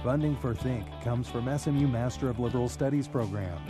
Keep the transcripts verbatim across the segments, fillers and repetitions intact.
Funding for Think comes from S M U Master of Liberal Studies programs.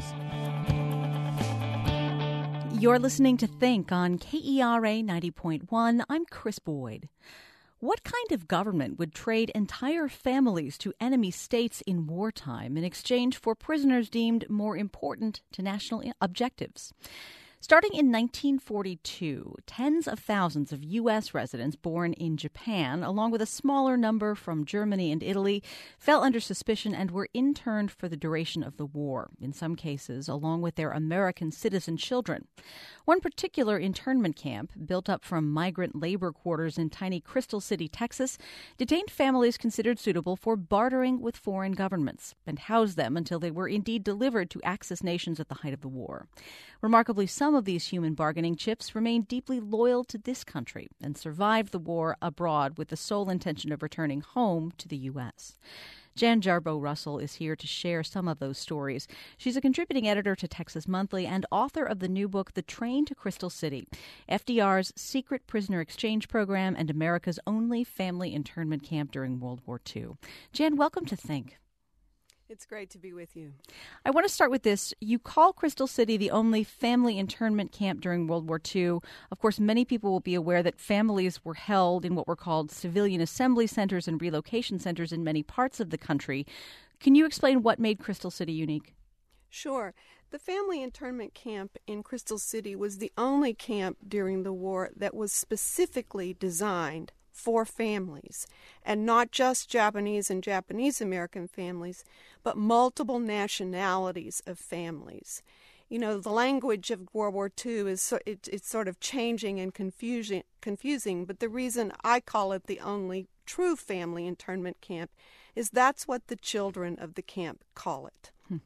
You're listening to Think on K E R A ninety point one. I'm Chris Boyd. What kind of government would trade entire families to enemy states in wartime in exchange for prisoners deemed more important to national objectives? Starting in nineteen forty-two, tens of thousands of U S residents born in Japan, along with a smaller number from Germany and Italy, fell under suspicion and were interned for the duration of the war, in some cases along with their American citizen children. One particular internment camp, built up from migrant labor quarters in tiny Crystal City, Texas, detained families considered suitable for bartering with foreign governments and housed them until they were indeed delivered to Axis nations at the height of the war. Remarkably, some of these human bargaining chips remained deeply loyal to this country and survived the war abroad with the sole intention of returning home to the U S. Jan Jarboe Russell is here to share some of those stories. She's a contributing editor to Texas Monthly and author of the new book, The Train to Crystal City, F D R's secret prisoner exchange program and America's only family internment camp during World War Two. Jan, welcome to Think. It's great to be with you. I want to start with this. You call Crystal City the only family internment camp during World War Two. Of course, many people will be aware that families were held in what were called civilian assembly centers and relocation centers in many parts of the country. Can you explain what made Crystal City unique? Sure. The family internment camp in Crystal City was the only camp during the war that was specifically designed for families, and not just Japanese and Japanese-American families, but multiple nationalities of families. You know, the language of World War Two is so, it, it's sort of changing and confusing, confusing, but the reason I call it the only true family internment camp is that's what the children of the camp call it. Hmm.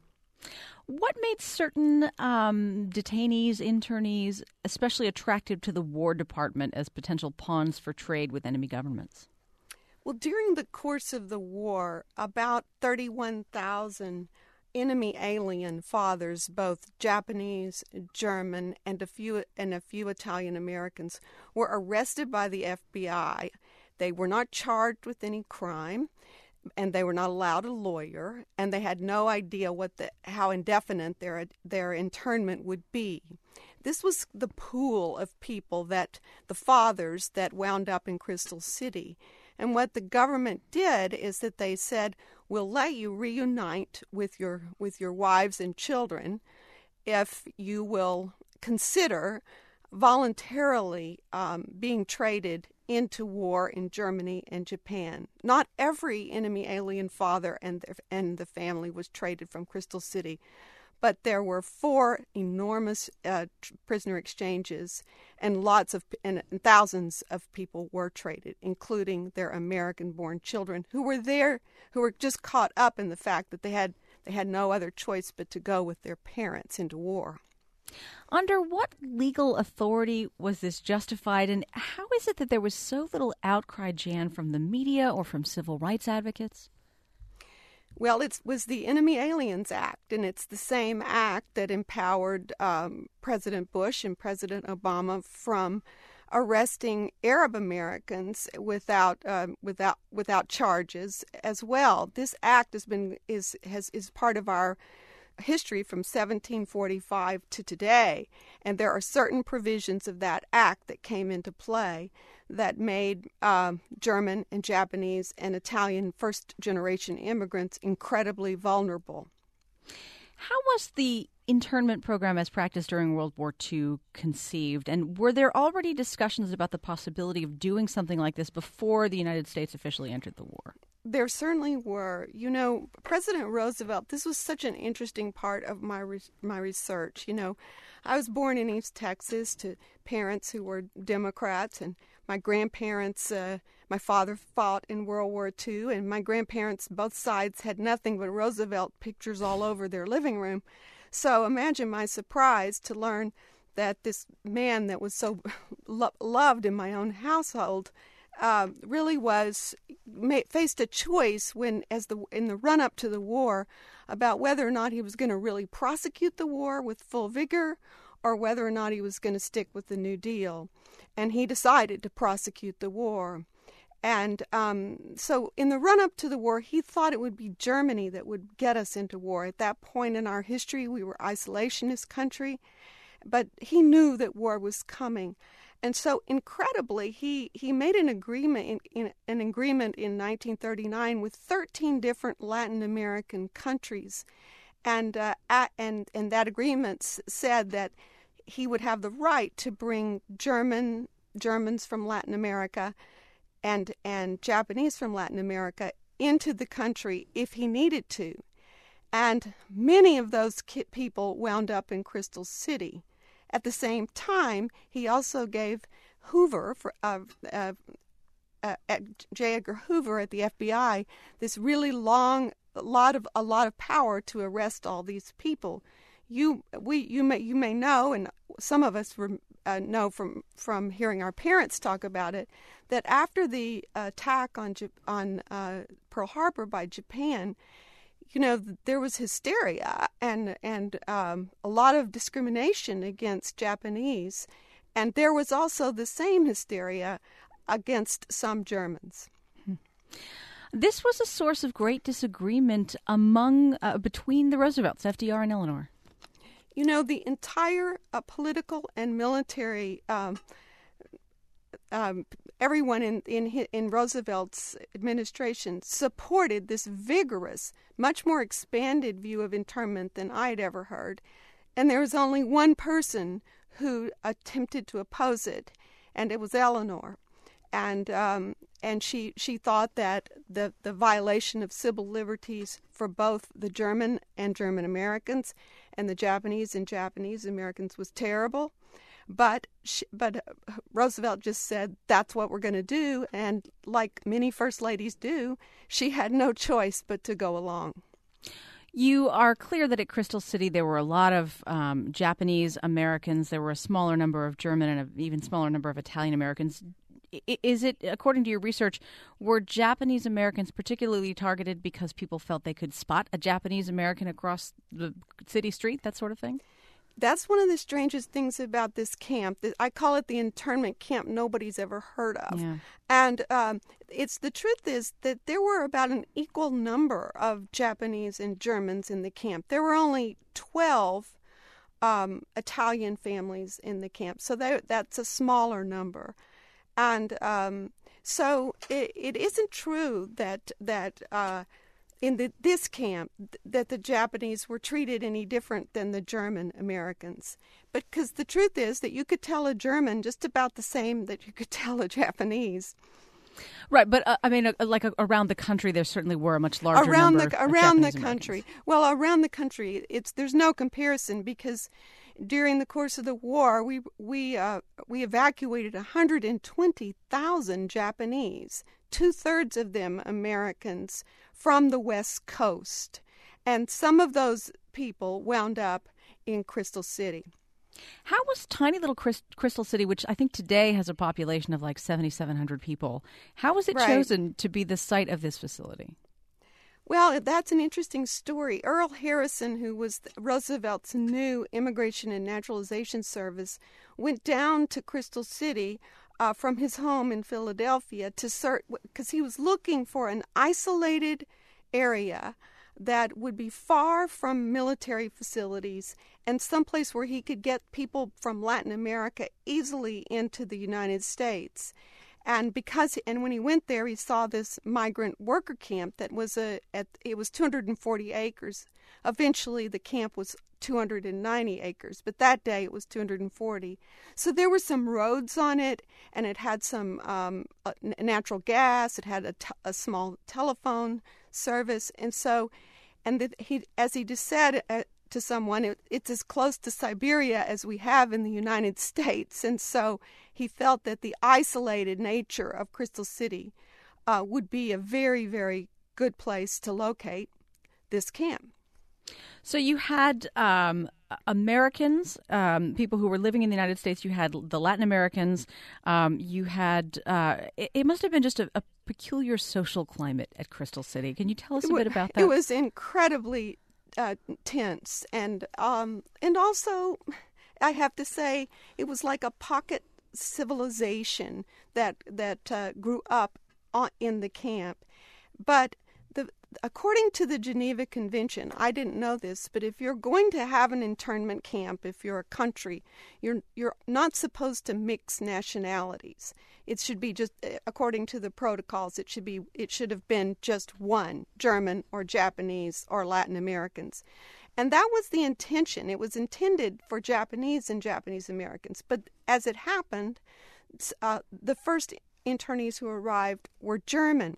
What made certain um, detainees, internees, especially attractive to the War Department as potential pawns for trade with enemy governments? Well, during the course of the war, about thirty-one thousand enemy alien fathers, both Japanese, German, and a few and a few Italian Americans, were arrested by the F B I. They were not charged with any crime, and they were not allowed a lawyer, and they had no idea what the how indefinite their their internment would be. This was the pool of people that the fathers that wound up in Crystal City. And what the government did is that they said, we'll let you reunite with your with your wives and children if you will consider voluntarily um, being traded into war in Germany and Japan. Not every enemy alien father and the, and the family was traded from Crystal City, but there were four enormous uh, prisoner exchanges, and lots of and thousands of people were traded, including their American-born children who were there, who were just caught up in the fact that they had they had no other choice but to go with their parents into war. Under what legal authority was this justified, and how is it that there was so little outcry, Jan, from the media or from civil rights advocates? Well, it was the Enemy Aliens Act, and it's the same act that empowered um, President Bush and President Obama from arresting Arab Americans without uh, without without charges as well. This act has been is has is part of our history from seventeen forty-five to today, and there are certain provisions of that act that came into play that made uh, German and Japanese and Italian first-generation immigrants incredibly vulnerable. How was the internment program as practiced during World War Two conceived, and were there already discussions about the possibility of doing something like this before the United States officially entered the war? There certainly were. You know, President Roosevelt, this was such an interesting part of my re- my research. You know, I was born in East Texas to parents who were Democrats, and my grandparents, uh, my father fought in World War Two, and my grandparents, both sides, had nothing but Roosevelt pictures all over their living room. So imagine my surprise to learn that this man that was so lo- loved in my own household uh, really was ma- faced a choice when, as the in the run-up to the war, about whether or not he was going to really prosecute the war with full vigor, or whether or not he was going to stick with the New Deal. And he decided to prosecute the war. And um, so in the run-up to the war, he thought it would be Germany that would get us into war. At that point in our history, we were isolationist country, but he knew that war was coming. And so incredibly, he, he made an agreement in, in an agreement in nineteen thirty-nine with thirteen different Latin American countries. And uh, at, and and that agreement said that he would have the right to bring German Germans from Latin America and and Japanese from Latin America into the country if he needed to. And many of those people wound up in Crystal City. At the same time, he also gave Hoover, for, uh, uh, uh, J. Edgar Hoover at the F B I, this really long, a lot of a lot of power to arrest all these people. You we you may you may know, and some of us were, uh, know from from hearing our parents talk about it, that after the attack on on uh, Pearl Harbor by Japan, you know, there was hysteria and and um, a lot of discrimination against Japanese, and there was also the same hysteria against some Germans. This was a source of great disagreement among uh, between the Roosevelts, F D R and Eleanor. You know, the entire uh, political and military, um, um, everyone in, in in Roosevelt's administration supported this vigorous, much more expanded view of internment than I'd ever heard. And there was only one person who attempted to oppose it, and it was Eleanor. And um, and she she thought that the, the violation of civil liberties for both the German and German Americans and the Japanese and Japanese Americans was terrible. But she, but Roosevelt just said, that's what we're going to do. And like many first ladies do, she had no choice but to go along. You are clear that at Crystal City there were a lot of um, Japanese Americans. There were a smaller number of German and an even smaller number of Italian Americans. Is it, according to your research, were Japanese Americans particularly targeted because people felt they could spot a Japanese American across the city street, that sort of thing? That's one of the strangest things about this camp. I call it the internment camp nobody's ever heard of. Yeah. And um, it's the truth is that there were about an equal number of Japanese and Germans in the camp. There were only twelve um, Italian families in the camp, so that, that's a smaller number. And um, so it, it isn't true that that uh, in the, this camp th- that the Japanese were treated any different than the German Americans. But because the truth is that you could tell a German just about the same that you could tell a Japanese. Right, but uh, I mean, uh, like uh, around the country, there certainly were a much larger around number the of around Japanese the Americans. country. Well, around the country, it's there's no comparison because during the course of the war, we we uh, we evacuated one hundred twenty thousand Japanese, two thirds of them Americans, from the West Coast, and some of those people wound up in Crystal City. How was tiny little Crystal City, which I think today has a population of like seventy-seven hundred people, how was it Right. chosen to be the site of this facility? Well, that's an interesting story. Earl Harrison, who was Roosevelt's new Immigration and Naturalization Service, went down to Crystal City uh, from his home in Philadelphia to search, because he was looking for an isolated area that would be far from military facilities and someplace where he could get people from Latin America easily into the United States. And because and when he went there, he saw this migrant worker camp that was a at it was two hundred forty acres. Eventually, the camp was two hundred ninety acres, but that day it was two hundred forty. So there were some roads on it, and it had some um, uh, natural gas. It had a, t- a small telephone service, and so, and the, he as he just said uh, to someone, it, it's as close to Siberia as we have in the United States, and so he felt that the isolated nature of Crystal City uh, would be a very, very good place to locate this camp. So you had um, Americans, um, people who were living in the United States. You had the Latin Americans. Um, you had uh, it, it must have been just a, a peculiar social climate at Crystal City. Can you tell us a bit about that? It was incredibly uh, tense, and um, and also, I have to say, it was like a pocket civilization that that uh, grew up on, in the camp. But the according to the Geneva Convention, I didn't know this, but if you're going to have an internment camp, if you're a country, you're you're not supposed to mix nationalities. It should be just, according to the protocols, it should be it should have been just one, German or Japanese or Latin Americans. And that was the intention. It was intended for Japanese and Japanese Americans. But as it happened, uh, the first internees who arrived were German.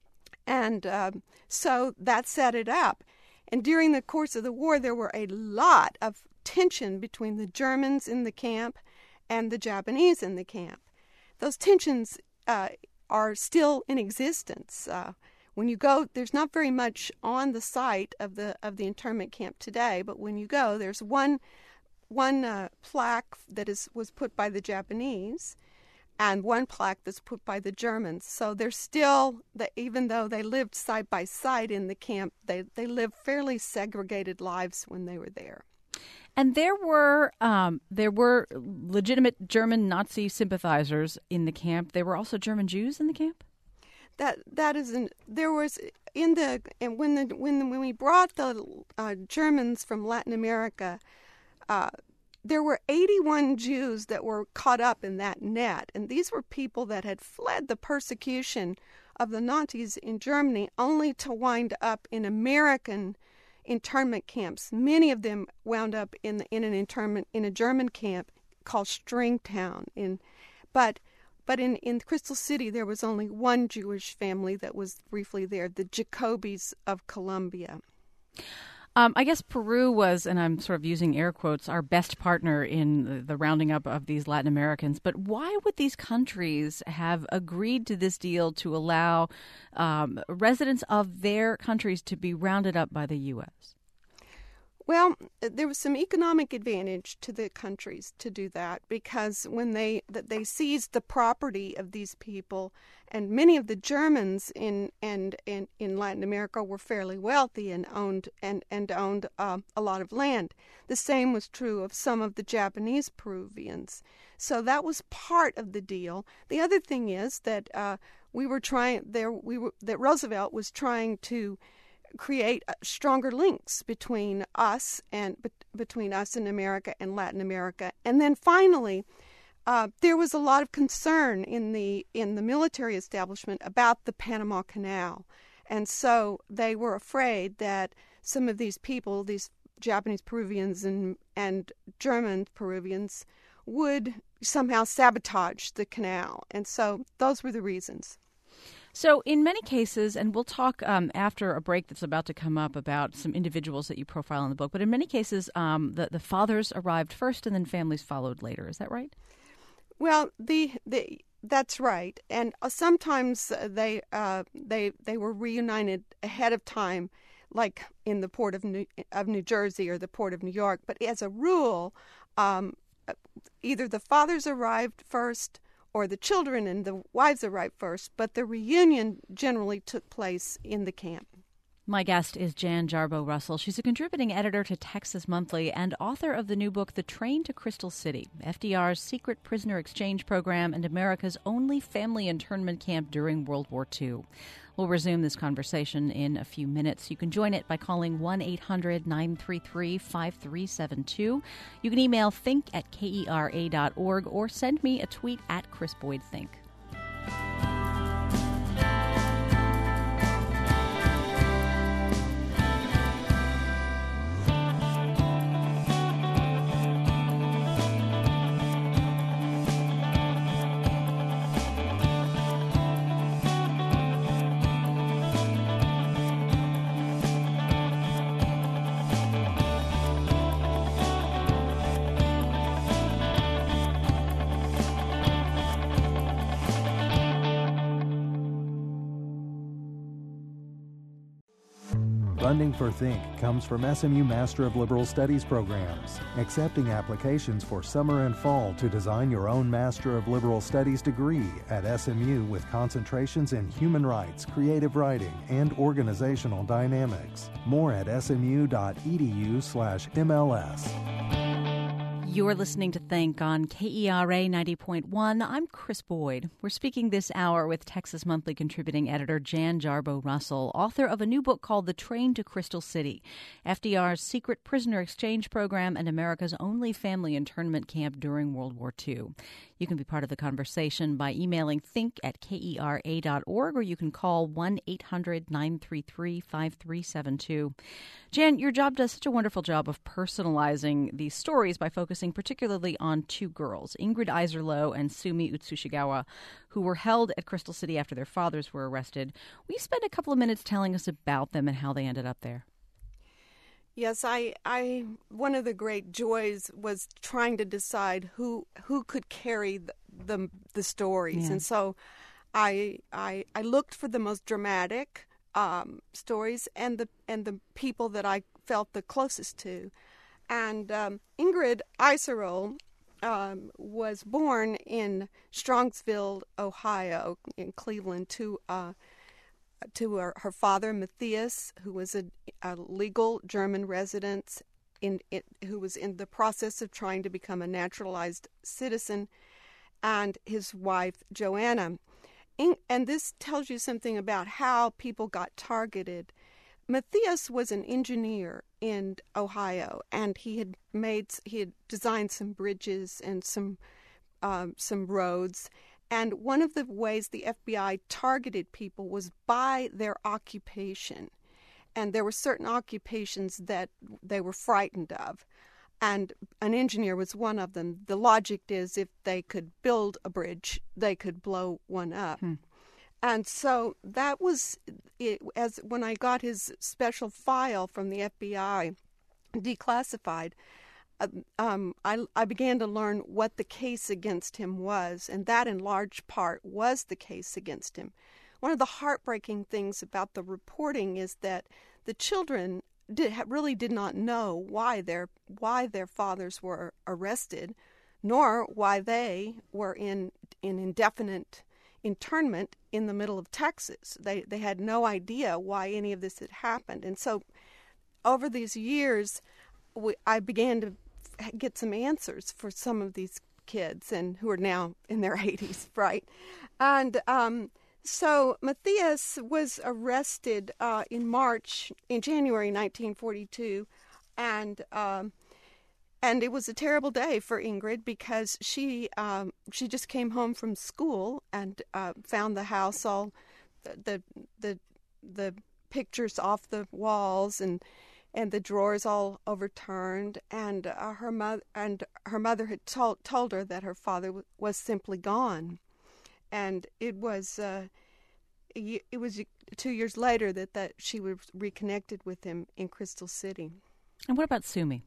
And um, so that set it up. And during the course of the war, there were a lot of tension between the Germans in the camp and the Japanese in the camp. Those tensions uh, are still in existence. Uh, when you go, there's not very much on the site of the of the internment camp today, but when you go, there's one one uh, plaque that is was put by the Japanese, and one plaque that's put by the Germans. So they're still, the, even though they lived side by side in the camp, they, they lived fairly segregated lives when they were there. And there were um, there were legitimate German Nazi sympathizers in the camp. There were also German Jews in the camp? That that isn't. There was in the and when the when the, when we brought the uh, Germans from Latin America, uh, there were eighty-one Jews that were caught up in that net, and these were people that had fled the persecution of the Nazis in Germany, only to wind up in American internment camps. Many of them wound up in in an internment in a German camp called Stringtown. In, but but in, in Crystal City there was only one Jewish family that was briefly there, the Jacobis of Columbia. Um, I guess Peru was, and I'm sort of using air quotes, our best partner in the, the rounding up of these Latin Americans. But why would these countries have agreed to this deal to allow um, residents of their countries to be rounded up by the U S? Well, there was some economic advantage to the countries to do that, because when they that they seized the property of these people, and many of the Germans in and in, in Latin America were fairly wealthy and owned and and owned uh, a lot of land. The same was true of some of the Japanese Peruvians. So that was part of the deal. The other thing is that uh, we were trying there we were that Roosevelt was trying to create stronger links between us and be, between us in America and Latin America. And then finally, uh, there was a lot of concern in the in the military establishment about the Panama Canal, and so they were afraid that some of these people, these Japanese Peruvians and and German Peruvians, would somehow sabotage the canal. And so those were the reasons. So in many cases, and we'll talk um, after a break that's about to come up about some individuals that you profile in the book, but in many cases, um, the, the fathers arrived first and then families followed later. Is that right? Well, the the that's right. And uh, sometimes they uh, they they were reunited ahead of time, like in the port of New, of New Jersey or the port of New York. But as a rule, um, either the fathers arrived first or the children and the wives arrived first, but the reunion generally took place in the camp. My guest is Jan Jarboe Russell. She's a contributing editor to Texas Monthly and author of the new book, The Train to Crystal City, F D R's secret prisoner exchange program and America's only family internment camp during World War Two. We'll resume this conversation in a few minutes. You can join it by calling one eight hundred nine three three five three seven two. You can email think at kera dot org or send me a tweet at Chris Boyd Think. Funding for Think comes from S M U Master of Liberal Studies programs, accepting applications for summer and fall to design your own Master of Liberal Studies degree at S M U with concentrations in human rights, creative writing, and organizational dynamics. More at smu dot edu slash MLS. You're listening to Think on K E R A ninety point one. I'm Chris Boyd. We're speaking this hour with Texas Monthly contributing editor Jan Jarboe Russell, author of a new book called The Train to Crystal City, F D R's secret prisoner exchange program and America's only family internment camp during World War Two. You can be part of the conversation by emailing think at K E R A dot org, or you can call one eight hundred nine three three five three seven two. Jan, your job does such a wonderful job of personalizing these stories by focusing particularly on two girls, Ingrid Iserloh and Sumi Utsushigawa, who were held at Crystal City after their fathers were arrested. Will you spend a couple of minutes telling us about them and how they ended up there? Yes, I, I. One of the great joys was trying to decide who who could carry the the, the stories, Yeah. and so I, I I looked for the most dramatic um, stories and the and the people that I felt the closest to. And um, Ingrid Iserloh um, was born in Strongsville, Ohio, in Cleveland, to uh, to her, her father Matthias, who was a, a legal German resident in it, who was in the process of trying to become a naturalized citizen, and his wife Joanna. In, and this tells you something about how people got targeted. Matthias was an engineer in Ohio, and he had made he had designed some bridges and some um, some roads. And one of the ways the F B I targeted people was by their occupation. And there were certain occupations that they were frightened of. And an engineer was one of them. The logic is if they could build a bridge, they could blow one up. Hmm. And so that was, it, as when I got his special file from the F B I, declassified, uh, um, I, I began to learn what the case against him was, and that in large part was the case against him. One of the heartbreaking things about the reporting is that the children did, really did not know why their why their fathers were arrested, nor why they were in in indefinite internment in the middle of Texas. They they had no idea why any of this had happened. And so over these years, we, I began to get some answers for some of these kids, and who are now in their eighties, right? And um, so Matthias was arrested uh, in March, in January nineteen forty-two, and um, And it was a terrible day for Ingrid because she um, she just came home from school and uh, found the house all the the the pictures off the walls and and the drawers all overturned, and uh, her mother and her mother had told told her that her father w- was simply gone, and it was uh, it was two years later that that she was reconnected with him in Crystal City. And what about Sumi?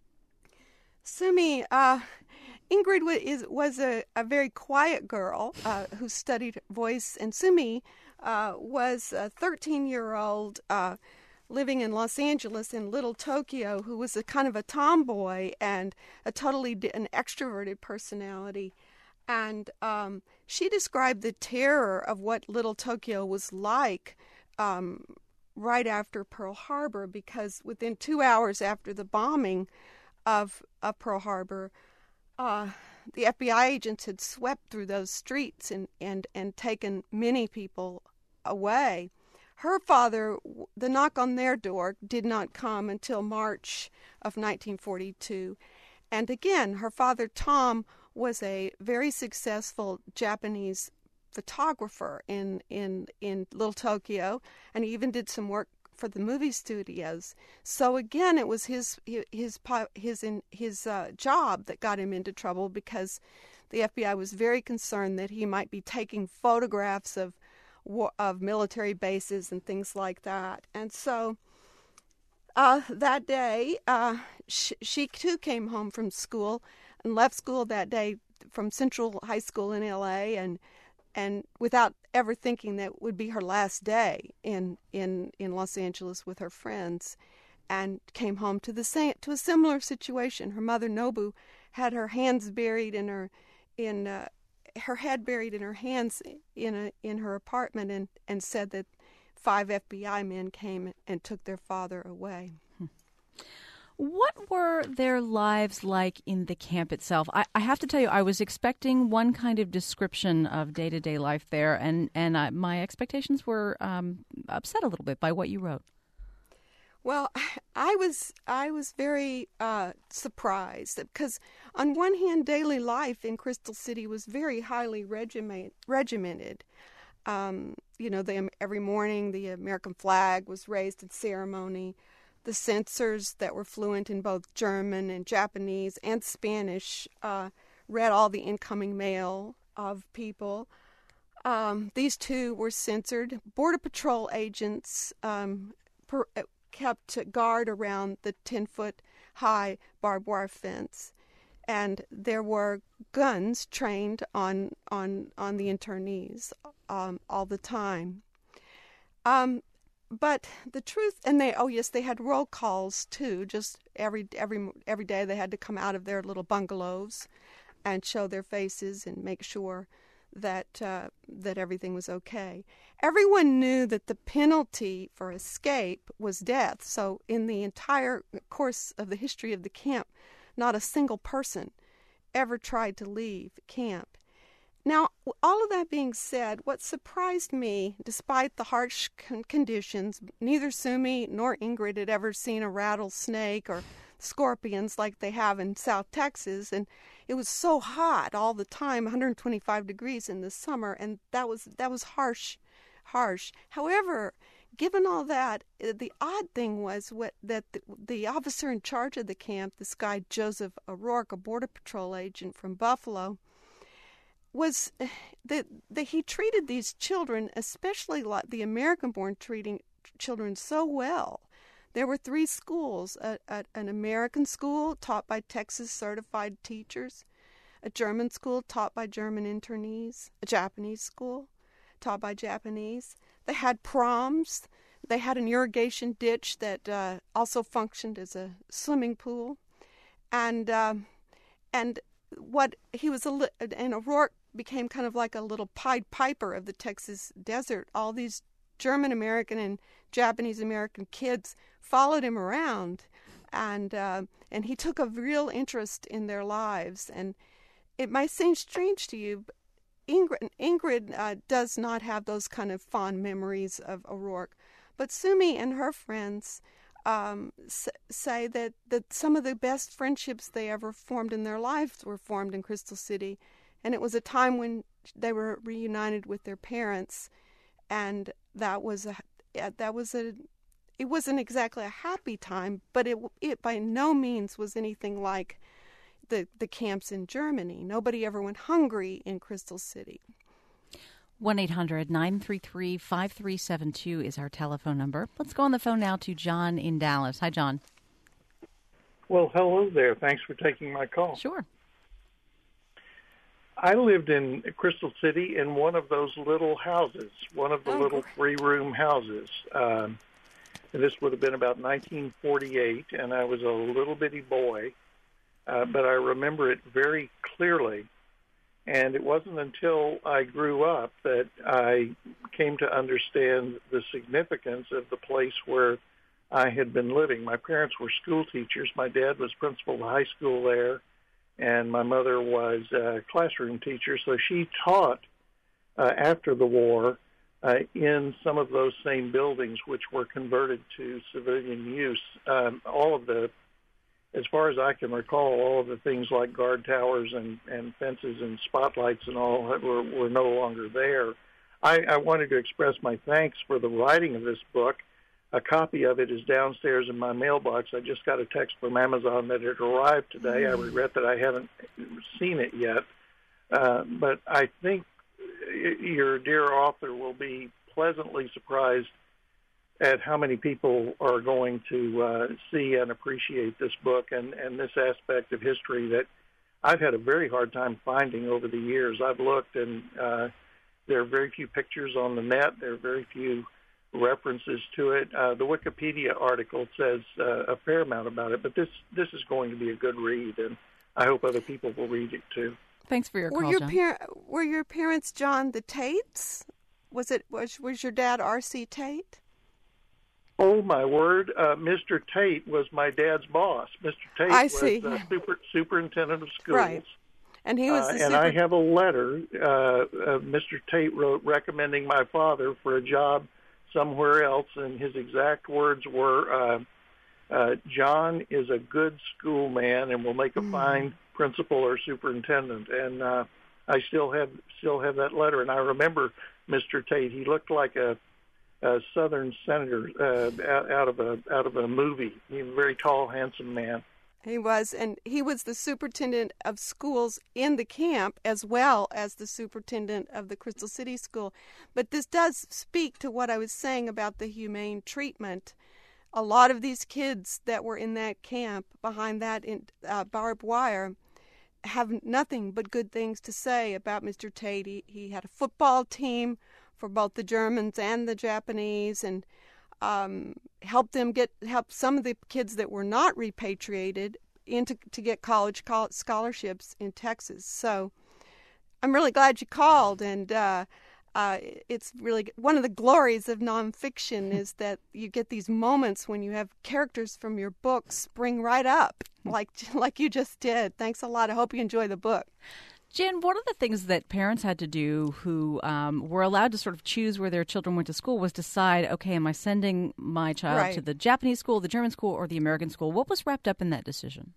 Sumi, uh, Ingrid was, is, was a, a very quiet girl uh, who studied voice, and Sumi uh, was a thirteen-year-old uh, living in Los Angeles in Little Tokyo who was a kind of a tomboy and a totally di- an extroverted personality. And um, she described the terror of what Little Tokyo was like um, right after Pearl Harbor, because within two hours after the bombing Of, of Pearl Harbor, uh, the F B I agents had swept through those streets and, and, and taken many people away. Her father, the knock on their door did not come until March of nineteen forty-two. And again, her father, Tom, was a very successful Japanese photographer in, in, in Little Tokyo, and he even did some work for the movie studios. So again, it was his his his his, his uh, job that got him into trouble, because the F B I was very concerned that he might be taking photographs of of military bases and things like that. And so uh, that day, uh, she, she too came home from school and left school that day from Central High School in L A, and and without ever thinking that it would be her last day in, in, in Los Angeles with her friends, and came home to the same to a similar situation. Her mother, Nobu, had her hands buried in her in uh, her head buried in her hands in a in her apartment, and, and said that five F B I men came and took their father away. What were their lives like in the camp itself? I, I have to tell you, I was expecting one kind of description of day-to-day life there, and, and I, my expectations were um, upset a little bit by what you wrote. Well, I was I was very uh, surprised because, on one hand, daily life in Crystal City was very highly regiment, regimented. Um, you know, the, every morning the American flag was raised in ceremony. The censors that were fluent in both German and Japanese and Spanish uh, read all the incoming mail of people. Um, these two were censored. Border Patrol agents um, per, kept guard around the ten-foot-high barbed wire fence, and there were guns trained on on on the internees um, all the time. Um, But the truth, and they, oh yes, they had roll calls too. Just every every every day they had to come out of their little bungalows and show their faces and make sure that uh, that everything was okay. Everyone knew that the penalty for escape was death. So in the entire course of the history of the camp, not a single person ever tried to leave camp. Now, all of that being said, what surprised me, despite the harsh con- conditions, neither Sumi nor Ingrid had ever seen a rattlesnake or scorpions like they have in South Texas, and it was so hot all the time, one hundred twenty-five degrees in the summer, and that was that was harsh, harsh. However, given all that, the odd thing was what that the, the officer in charge of the camp, this guy Joseph O'Rourke, a Border Patrol agent from Buffalo, was that he treated these children, especially like the American-born treating children, so well. There were three schools, a, a, an American school taught by Texas-certified teachers, a German school taught by German internees, a Japanese school taught by Japanese. They had proms. They had an irrigation ditch that uh, also functioned as a swimming pool. And um, and what he was, a, and O'Rourke became kind of like a little Pied Piper of the Texas desert. All these German-American and Japanese-American kids followed him around, and uh, and he took a real interest in their lives. And it might seem strange to you, but Ingrid, Ingrid uh, does not have those kind of fond memories of O'Rourke, but Sumi and her friends um, s- say that, that some of the best friendships they ever formed in their lives were formed in Crystal City. And it was a time when they were reunited with their parents, and that was a that was a it wasn't exactly a happy time, but it it by no means was anything like the the camps in Germany. Nobody ever went hungry in Crystal City. one eight hundred nine three three five three seven two is our telephone number. Let's go on the phone now to John in Dallas. Hi, John. Well, hello there. Thanks for taking my call. Sure. I lived in Crystal City in one of those little houses, one of the Oh, little great. three-room houses. Um, and this would have been about nineteen forty-eight, and I was a little bitty boy, uh, but I remember it very clearly. And it wasn't until I grew up that I came to understand the significance of the place where I had been living. My parents were school teachers. My dad was principal of the high school there, and my mother was a classroom teacher. So she taught uh, after the war uh, in some of those same buildings, which were converted to civilian use. Um, all of the, as far as I can recall, all of the things like guard towers and, and fences and spotlights and all were, were no longer there. I, I wanted to express my thanks for the writing of this book. A copy of it is downstairs in my mailbox. I just got a text from Amazon that it arrived today. Mm. I regret that I haven't seen it yet. Uh, but I think your dear author will be pleasantly surprised at how many people are going to uh, see and appreciate this book and, and this aspect of history that I've had a very hard time finding over the years. I've looked, and uh, there are very few pictures on the net. There are very few references to it. Uh, the Wikipedia article says uh, a fair amount about it, but this this is going to be a good read, and I hope other people will read it too. Thanks for your were call, your John. Par- were your parents John the Tates? Was it was was your dad R C Tate? Oh, my word. Uh, Mister Tate was my dad's boss. Mister Tate I was see. the super, superintendent of schools. Right. And he was the uh, super... And I have a letter uh, uh, Mister Tate wrote recommending my father for a job somewhere else, and his exact words were, uh, uh, John is a good schoolman and will make a mm. fine principal or superintendent. And uh, I still have still have that letter. And I remember Mister Tate. He looked like a A Southern senator uh, out of a out of a movie. He was a very tall, handsome man. He was, and he was the superintendent of schools in the camp as well as the superintendent of the Crystal City School. But this does speak to what I was saying about the humane treatment. A lot of these kids that were in that camp behind that in, uh, barbed wire have nothing but good things to say about Mister Tate. He, he had a football team for both the Germans and the Japanese, and um, helped them get help some of the kids that were not repatriated into to get college scholarships in Texas. So I'm really glad you called, and uh, uh, it's really one of the glories of nonfiction is that you get these moments when you have characters from your book spring right up, like like you just did. Thanks a lot. I hope you enjoy the book. Jan, one of the things that parents had to do who um, were allowed to sort of choose where their children went to school was decide, okay, am I sending my child right. to the Japanese school, the German school, or the American school? What was wrapped up in that decision?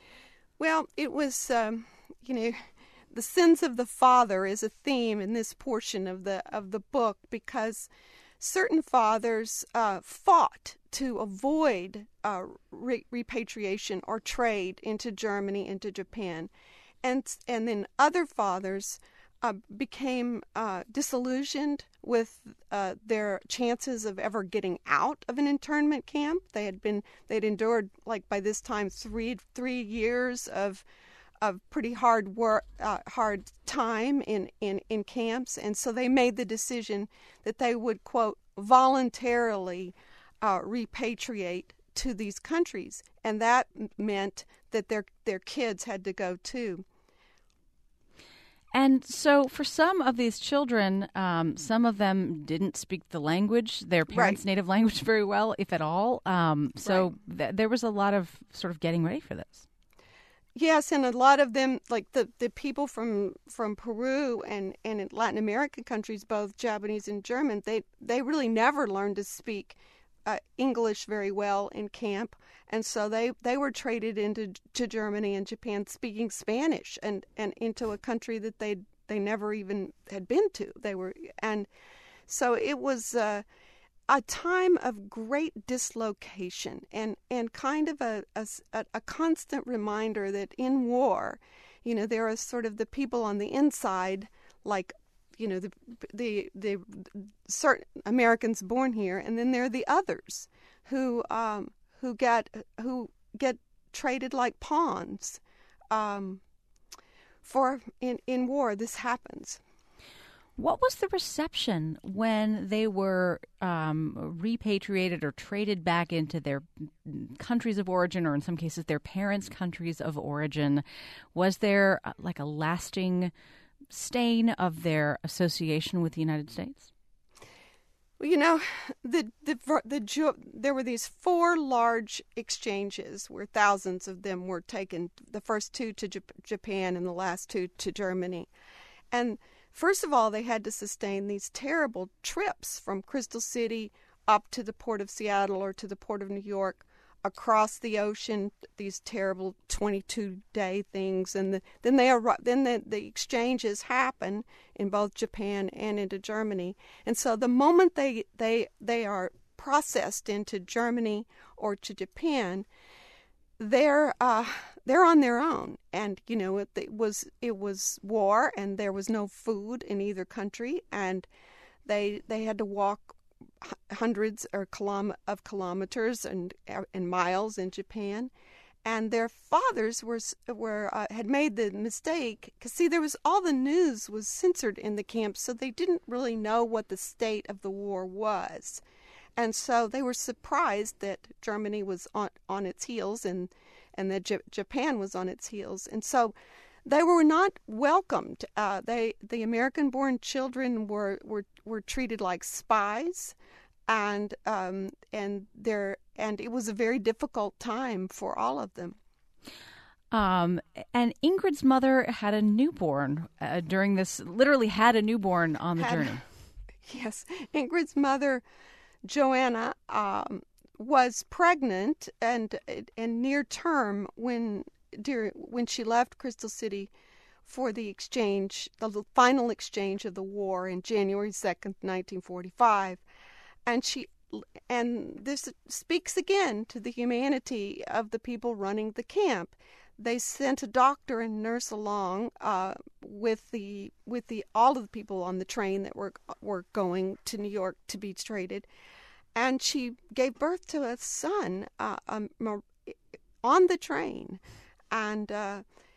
Well, it was, um, you know, the sins of the father is a theme in this portion of the of the book because certain fathers uh, fought to avoid uh, re- repatriation or trade into Germany, into Japan. And and then other fathers uh, became uh, disillusioned with uh, their chances of ever getting out of an internment camp. They had been they'd endured like by this time three three years of of pretty hard work, uh, hard time in, in, in camps, and so they made the decision that they would quote voluntarily uh, repatriate to these countries, and that meant that their their kids had to go too. And so for some of these children, um, some of them didn't speak the language, their parents' right. native language very well, if at all. Um, so right. th- there was a lot of sort of getting ready for this. Yes, and a lot of them, like the, the people from, from Peru and, and in Latin American countries, both Japanese and German, they, they really never learned to speak uh, English very well in camp. And so they, they were traded into to Germany and Japan speaking Spanish and, and into a country that they they never even had been to. They were and so it was uh, a time of great dislocation and, and kind of a, a, a constant reminder that in war, you know, there are sort of the people on the inside, like, you know, the the the certain Americans born here, and then there are the others who um, who get who get traded like pawns um, for in, in war. This happens. What was the reception when they were um, repatriated or traded back into their countries of origin, or in some cases their parents' countries of origin? Was there uh, like a lasting stain of their association with the United States? Well, you know, the the the there were these four large exchanges where thousands of them were taken. The first two to Japan and the last two to Germany, and first of all, they had to sustain these terrible trips from Crystal City up to the port of Seattle or to the port of New York, across the ocean, these terrible twenty-two day things. And the, then they are, then the, the exchanges happen in both Japan and into Germany. And so the moment they, they, they are processed into Germany or to Japan, they're uh, they're on their own, and you know it, it was it was war, and there was no food in either country, and they they had to walk hundreds or kilom- of kilometers and and miles in Japan, and their fathers were were uh, had made the mistake because see there was all the news was censored in the camps, so they didn't really know what the state of the war was. And so they were surprised that Germany was on, on its heels and, and that J- Japan was on its heels. And so they were not welcomed. Uh, they the American-born children were, were, were treated like spies. and um, and there and it was a very difficult time for all of them. Um, and Ingrid's mother had a newborn uh, during this. Literally, had a newborn on the Had- journey. Yes, Ingrid's mother, Joanna, um, was pregnant and and near term when dear, when she left Crystal City for the exchange, the final exchange of the war in January second, nineteen forty-five, and she and this speaks again to the humanity of the people running the camp. They sent a doctor and nurse along uh, with the with the all of the people on the train that were were going to New York to be traded, and she gave birth to a son uh, um, on the train, and uh,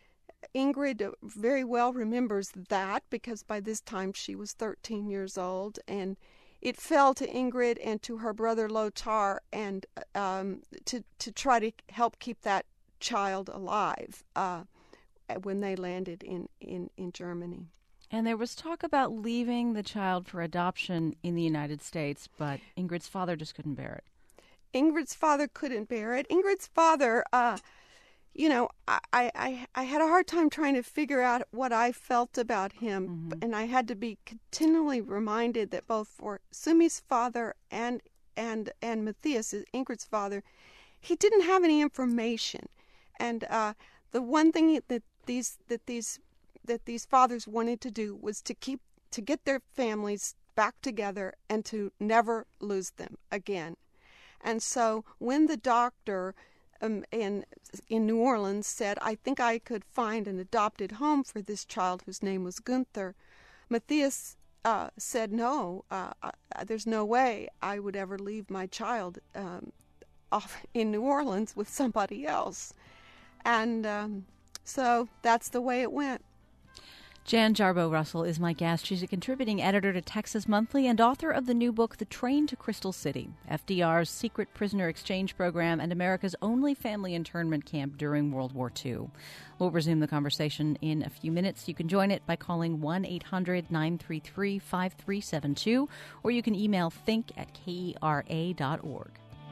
Ingrid very well remembers that because by this time she was thirteen years old, and it fell to Ingrid and to her brother Lothar and um, to to try to help keep that child alive uh, when they landed in, in, in Germany. And there was talk about leaving the child for adoption in the United States, but Ingrid's father just couldn't bear it. Ingrid's father couldn't bear it. Ingrid's father, uh, you know, I, I, I had a hard time trying to figure out what I felt about him, mm-hmm. and I had to be continually reminded that both for Sumi's father and and and Matthias, Ingrid's father, he didn't have any information. And uh, the one thing that these that these that these fathers wanted to do was to keep to get their families back together and to never lose them again. And so when the doctor um, in in New Orleans said, "I think I could find an adopted home for this child whose name was Gunther," Matthias uh, said, "No, uh, uh, there's no way I would ever leave my child um, off in New Orleans with somebody else." And um, so that's the way it went. Jan Jarboe Russell is my guest. She's a contributing editor to Texas Monthly and author of the new book, The Train to Crystal City, F D R's secret prisoner exchange program and America's only family internment camp during World War Two. We'll resume the conversation in a few minutes. You can join it by calling one eight hundred nine three three five three seven two, or you can email think at K E R A dot org.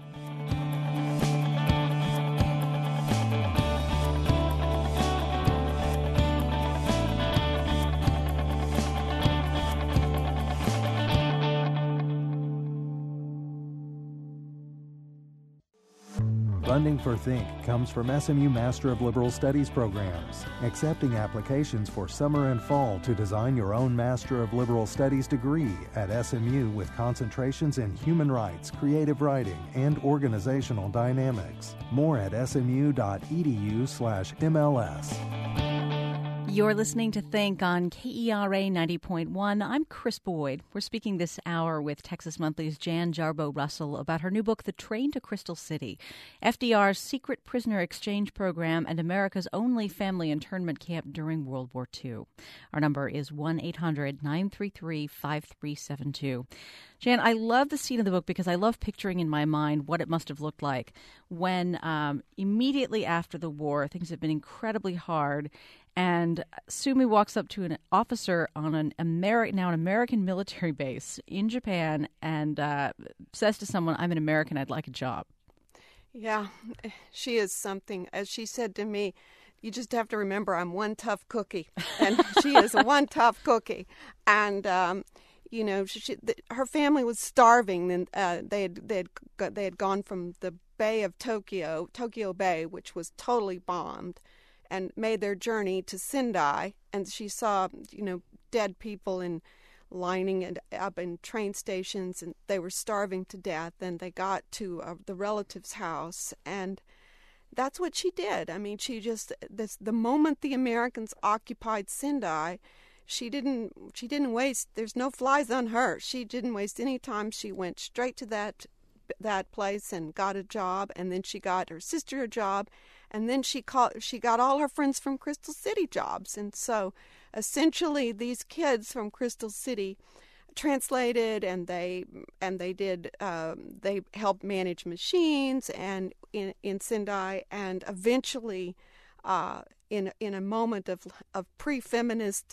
Funding for Think comes from S M U Master of Liberal Studies programs, accepting applications for summer and fall to design your own Master of Liberal Studies degree at S M U with concentrations in human rights, creative writing, and organizational dynamics. More at smu.edu slash MLS. You're listening to Think on K E R A ninety point one. I'm Chris Boyd. We're speaking this hour with Texas Monthly's Jan Jarboe Russell about her new book, The Train to Crystal City, F D R's secret prisoner exchange program and America's only family internment camp during World War Two. Our number is one eight hundred nine three three five three seven two. Jan, I love the scene of the book because I love picturing in my mind what it must have looked like when um, immediately after the war, things have been incredibly hard. And Sumi walks up to an officer on an Ameri- now an American military base in Japan and uh, says to someone, "I'm an American, I'd like a job." Yeah, she is something. As she said to me, you just have to remember I'm one tough cookie. And she is a one tough cookie. And, um, you know, she, she, the, her family was starving. And uh, they had, they, had, they had gone from the Bay of Tokyo, Tokyo Bay, which was totally bombed, and made their journey to Sendai, and she saw, you know, dead people in lining it up in train stations, and they were starving to death. And they got to uh, the relative's house, and that's what she did. I mean, she just this the moment the Americans occupied Sendai, she didn't she didn't waste. There's no flies on her. She didn't waste any time. She went straight to that that place and got a job, and then she got her sister a job. And then she called, she got all her friends from Crystal City jobs. And so essentially these kids from Crystal City translated, and they and they did um, they helped manage machines and in in Sendai, and eventually uh, in in a moment of of pre-feminist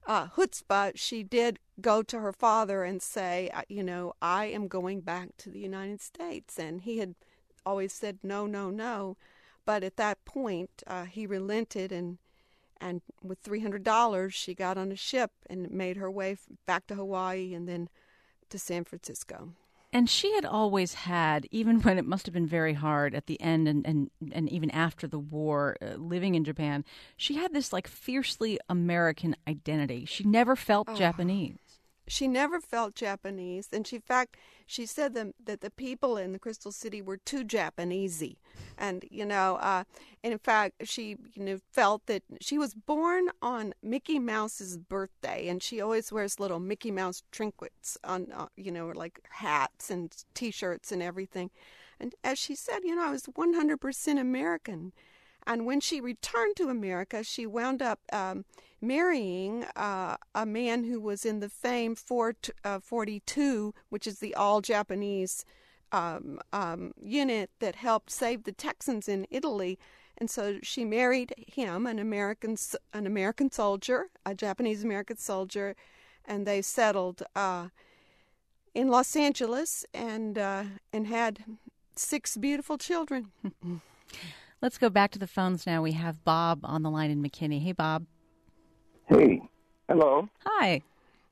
uh, chutzpah, she did go to her father and say, you know, I am going back to the United States. And he had always said no, no, no. But at that point, uh, he relented, and and with three hundred dollars, she got on a ship and made her way back to Hawaii and then to San Francisco. And she had always had, even when it must have been very hard at the end and, and, and even after the war, uh, living in Japan, she had this like fiercely American identity. She never felt oh. Japanese. She never felt Japanese, and she, in fact, she said that, that the people in the Crystal City were too Japanesey, and you know, uh, and in fact, she you know felt that she was born on Mickey Mouse's birthday, and she always wears little Mickey Mouse trinkets on, uh, you know, like hats and T-shirts and everything, and as she said, you know, I was one hundred percent American. And when she returned to America, she wound up um, marrying uh, a man who was in the famed Fort uh, forty-two, which is the all-Japanese um, um, unit that helped save the Texans in Italy. And so she married him, an American, an American soldier, a Japanese-American soldier, and they settled uh, in Los Angeles and uh, and had six beautiful children. Let's go back to the phones now. We have Bob on the line in McKinney. Hey, Bob. Hey. Hello. Hi.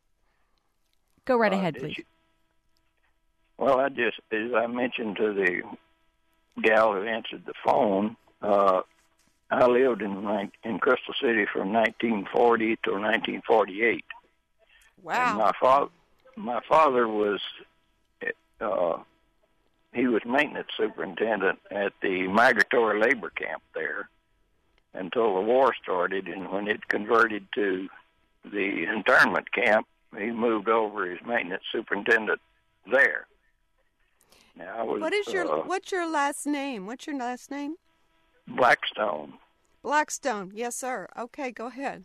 Go right uh, ahead, please. You, well, I just, as I mentioned to the gal who answered the phone, uh, I lived in in Crystal City from nineteen forty to nineteen forty-eight. Wow. And my, fa- my father was... Uh, He was maintenance superintendent at the migratory labor camp there until the war started, and when it converted to the internment camp, he moved over as maintenance superintendent there. Now, I was, what is your uh, what's your last name? What's your last name? Blackstone. Blackstone, yes, sir. Okay, go ahead.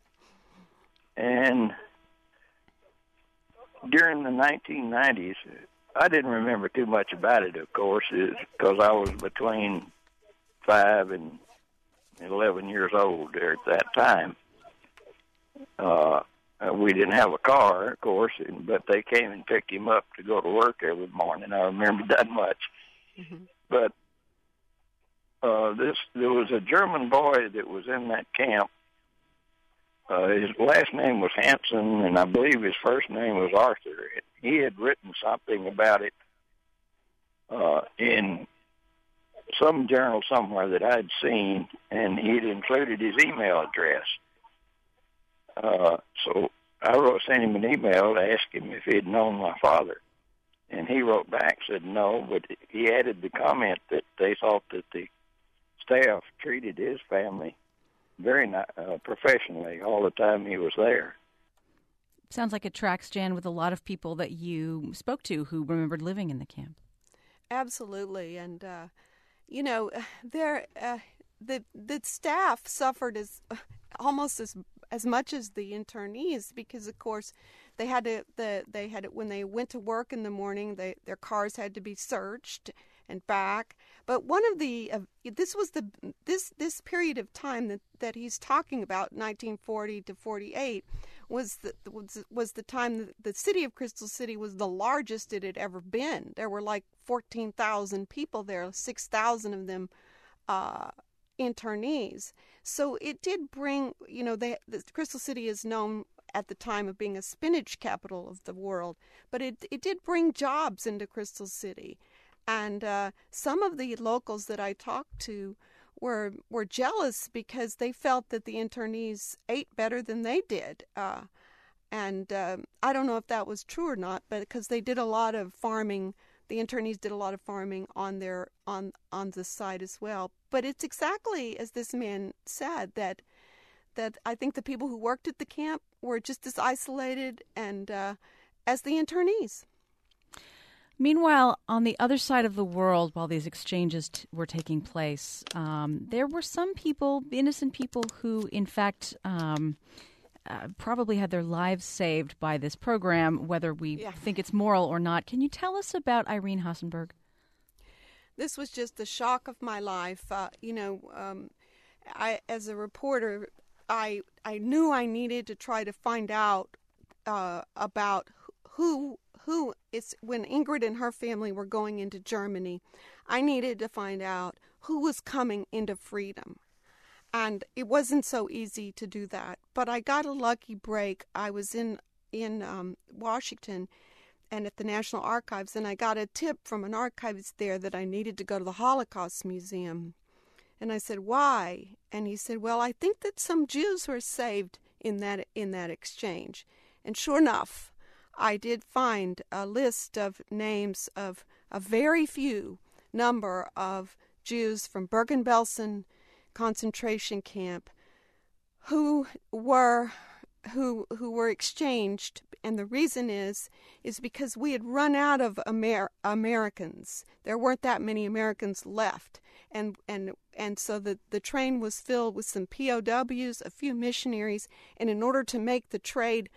And during the nineteen nineties, I didn't remember too much about it, of course, because I was between five and eleven years old there at that time. Uh, we didn't have a car, of course, but they came and picked him up to go to work every morning. I remember that much. Mm-hmm. But uh, this there was a German boy that was in that camp. Uh, his last name was Hansen, and I believe his first name was Arthur. He had written something about it uh, in some journal somewhere that I'd seen, and he'd included his email address. Uh, so I wrote, sent him an email to ask him if he'd known my father. And he wrote back, said no, but he added the comment that they thought that the staff treated his family very uh, professionally all the time he was there. Sounds like it tracks, Jan, with a lot of people that you spoke to who remembered living in the camp. Absolutely, and uh, you know, there uh, the the staff suffered as uh, almost as as much as the internees, because of course they had to the they had to, when they went to work in the morning, they their cars had to be searched and back. But one of the uh, this was the this this period of time that, that he's talking about, nineteen forty to forty-eight, was the was, was the time that the city of Crystal City was the largest it had ever been. There were like fourteen thousand people there, six thousand of them uh, internees. So it did bring, you know, they, the Crystal City is known at the time of being a spinach capital of the world, but it it did bring jobs into Crystal City. And uh, some of the locals that I talked to were were jealous because they felt that the internees ate better than they did. Uh, and uh, I don't know if that was true or not, but because they did a lot of farming, the internees did a lot of farming on their on on the side as well. But it's exactly as this man said, that that I think the people who worked at the camp were just as isolated and uh, as the internees. Meanwhile, on the other side of the world, while these exchanges t- were taking place, um, there were some people, innocent people, who, in fact, um, uh, probably had their lives saved by this program, whether we yeah. think it's moral or not. Can you tell us about Irene Hassenberg? This was just the shock of my life. Uh, you know, um, I, as a reporter, I I knew I needed to try to find out uh, about who who it's when Ingrid and her family were going into Germany. I needed to find out who was coming into freedom. And it wasn't so easy to do that. But I got a lucky break. I was in, in um, Washington and at the National Archives, and I got a tip from an archivist there that I needed to go to the Holocaust Museum. And I said, why? And he said, well, I think that some Jews were saved in that in that exchange. And sure enough, I did find a list of names of a very few number of Jews from Bergen-Belsen concentration camp who were who who were exchanged, and the reason is is because we had run out of Amer- Americans. There weren't that many Americans left, and and and so the the train was filled with some P O Ws, a few missionaries, and in order to make the trade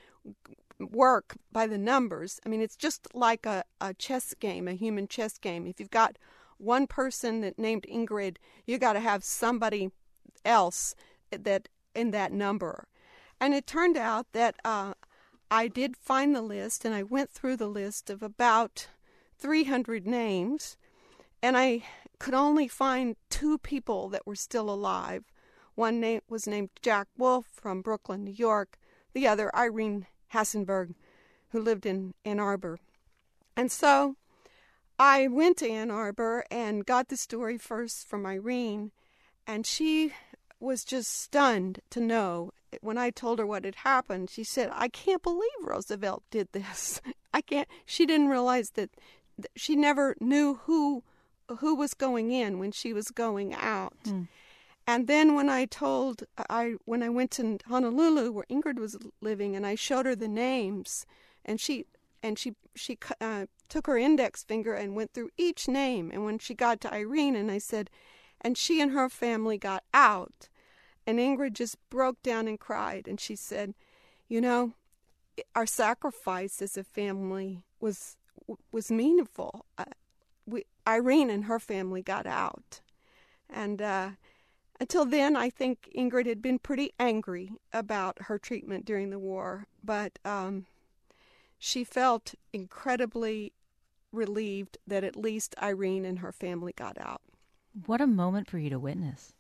work by the numbers, I mean, it's just like a, a chess game, a human chess game. If you've got one person that named Ingrid, you got to have somebody else that in that number. And it turned out that uh, I did find the list, and I went through the list of about three hundred names, and I could only find two people that were still alive. One name was named Jack Wolf from Brooklyn, New York. The other, Irene Hassenberg, who lived in Ann Arbor. And so I went to Ann Arbor and got the story first from Irene, and she was just stunned to know. When I told her what had happened, she said, I can't believe Roosevelt did this. I can't. She didn't realize that she never knew who who was going in when she was going out. Mm. And then when I told, I when I went to Honolulu where Ingrid was living, and I showed her the names, and she and she she uh, took her index finger and went through each name. And when she got to Irene, and I said, and she and her family got out, and Ingrid just broke down and cried, and she said, you know, our sacrifice as a family was was meaningful. Uh, we Irene and her family got out, and. Uh, Until then, I think Ingrid had been pretty angry about her treatment during the war, but um, she felt incredibly relieved that at least Irene and her family got out. What a moment for you to witness.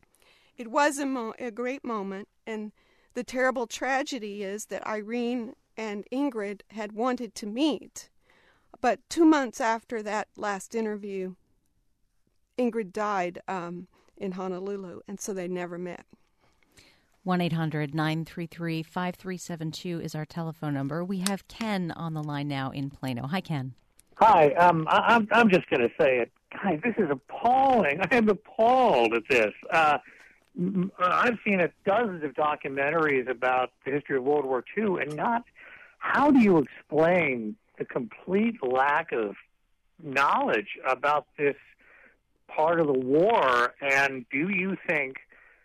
It was a, mo- a great moment, and the terrible tragedy is that Irene and Ingrid had wanted to meet, but two months after that last interview, Ingrid died um in Honolulu, and so they never met. one eight hundred nine three three five three seven two is our telephone number. We have Ken on the line now in Plano. Hi, Ken. Hi. Um, I, I'm I'm just going to say it. Guys, this is appalling. I am appalled at this. Uh, I've seen a dozens of documentaries about the history of World War Two, and not how do you explain the complete lack of knowledge about this part of the war, and do you think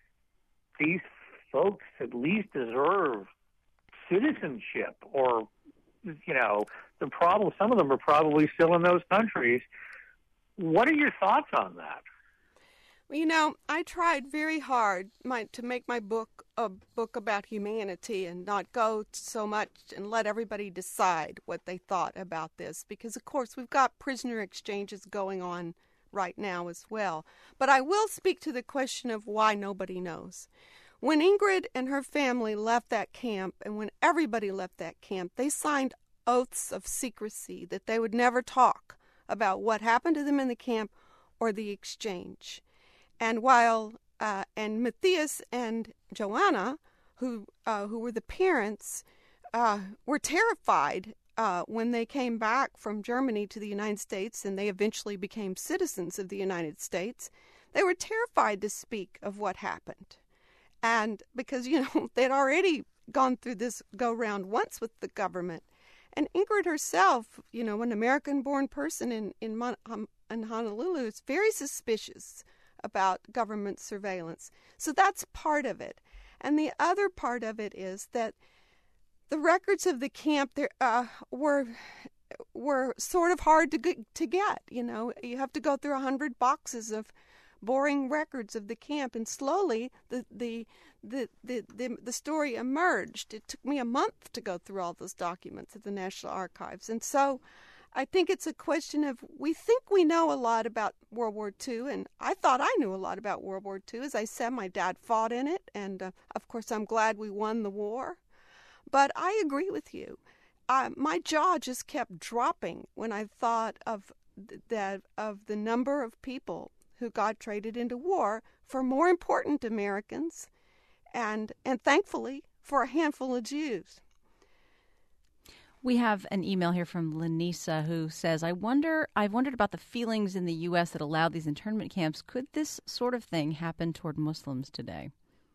these folks at least deserve citizenship? Or, you know, the problem, some of them are probably still in those countries. What are your thoughts on that? Well, you know, I tried very hard my, to make my book a book about humanity and not go so much and let everybody decide what they thought about this, because, of course, we've got prisoner exchanges going on right now as well. But I will speak to the question of why nobody knows. When Ingrid and her family left that camp, and when everybody left that camp, they signed oaths of secrecy that they would never talk about what happened to them in the camp or the exchange. And while uh, and Matthias and Joanna, who uh, who were the parents, uh, were terrified Uh, when they came back from Germany to the United States, and they eventually became citizens of the United States, they were terrified to speak of what happened. And because, you know, they'd already gone through this go-round once with the government. And Ingrid herself, you know, an American-born person in, in, Mon- um, in Honolulu, is very suspicious about government surveillance. So that's part of it. And the other part of it is that the records of the camp there uh, were were sort of hard to get, to get. You know, you have to go through a hundred boxes of boring records of the camp, and slowly the the the the the, the story emerged. It took me a month to go through all those documents at the National Archives, and so I think it's a question of, we think we know a lot about World War Two, and I thought I knew a lot about World War Two. As I said, my dad fought in it, and uh, of course I'm glad we won the war. But I agree with you. Uh, my jaw just kept dropping when I thought of th- that of the number of people who got traded into war for more important Americans, and and thankfully for a handful of Jews. We have an email here from Lanisa who says, I wonder, I've wondered about the feelings in the U S that allowed these internment camps. Could this sort of thing happen toward Muslims today?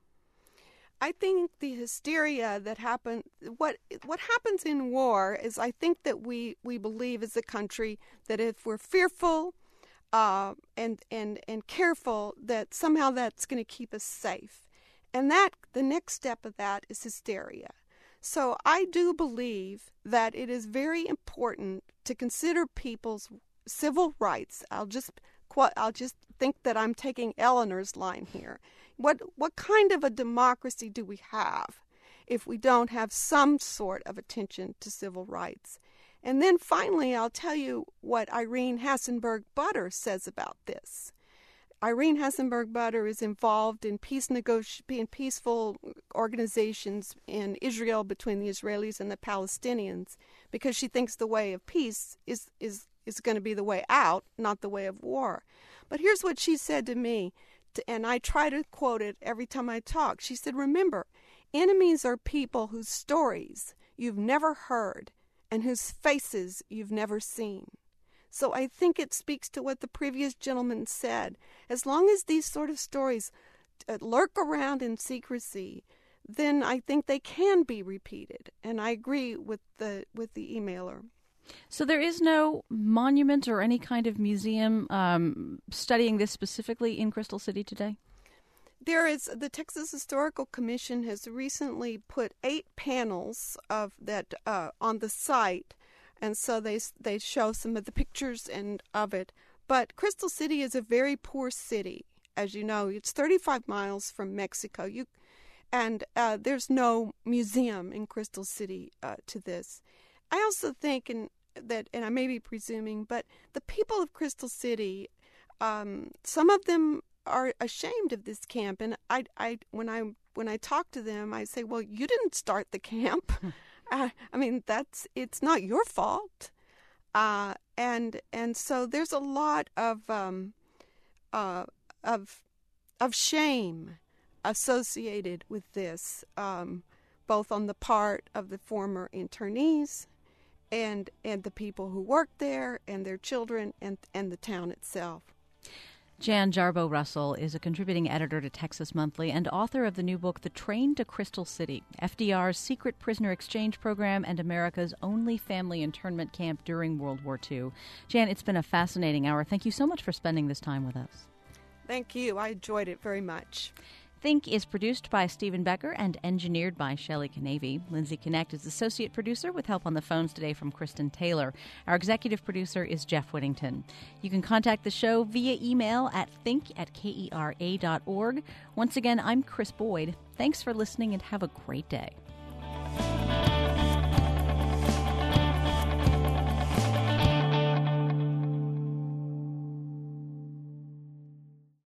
I think the hysteria that happened, what what happens in war is, I think that we, we believe as a country that if we're fearful uh, and, and, and careful, that somehow that's going to keep us safe. And that the next step of that is hysteria. So I do believe that it is very important to consider people's civil rights. I'll just I'll just think that I'm taking Eleanor's line here. What what kind of a democracy do we have if we don't have some sort of attention to civil rights? And then finally, I'll tell you what Irene Hassenberg-Butter says about this. Irene Hassenberg-Butter is involved in peace negoti- in peaceful organizations in Israel between the Israelis and the Palestinians, because she thinks the way of peace is, is, is going to be the way out, not the way of war. But here's what she said to me, to, and I try to quote it every time I talk. She said, remember, enemies are people whose stories you've never heard and whose faces you've never seen. So I think it speaks to what the previous gentleman said. As long as these sort of stories uh, lurk around in secrecy, then I think they can be repeated. And I agree with the with the emailer. So there is no monument or any kind of museum um, studying this specifically in Crystal City today? There is. The Texas Historical Commission has recently put eight panels of that uh, on the site. And so they they show some of the pictures and of it. But Crystal City is a very poor city, as you know. It's thirty-five miles from Mexico. You, and uh, there's no museum in Crystal City uh, to this. I also think, and that, and I may be presuming, but the people of Crystal City, um, some of them are ashamed of this camp. And I, I, when I when I talk to them, I say, well, you didn't start the camp. Uh, I mean, that's it's not your fault, uh, and and so there's a lot of um, uh, of of shame associated with this, um, both on the part of the former internees, and and the people who work there, and their children, and and the town itself. Jan Jarboe Russell is a contributing editor to Texas Monthly and author of the new book, The Train to Crystal City, F D R's Secret Prisoner Exchange Program and America's Only Family Internment Camp During World War Two. Jan, it's been a fascinating hour. Thank you so much for spending this time with us. Thank you. I enjoyed it very much. Think is produced by Stephen Becker and engineered by Shelley Canavy. Lindsay Connect is associate producer with help on the phones today from Kristen Taylor. Our executive producer is Jeff Whittington. You can contact the show via email at think at kera dot org. Once again, I'm Chris Boyd. Thanks for listening and have a great day.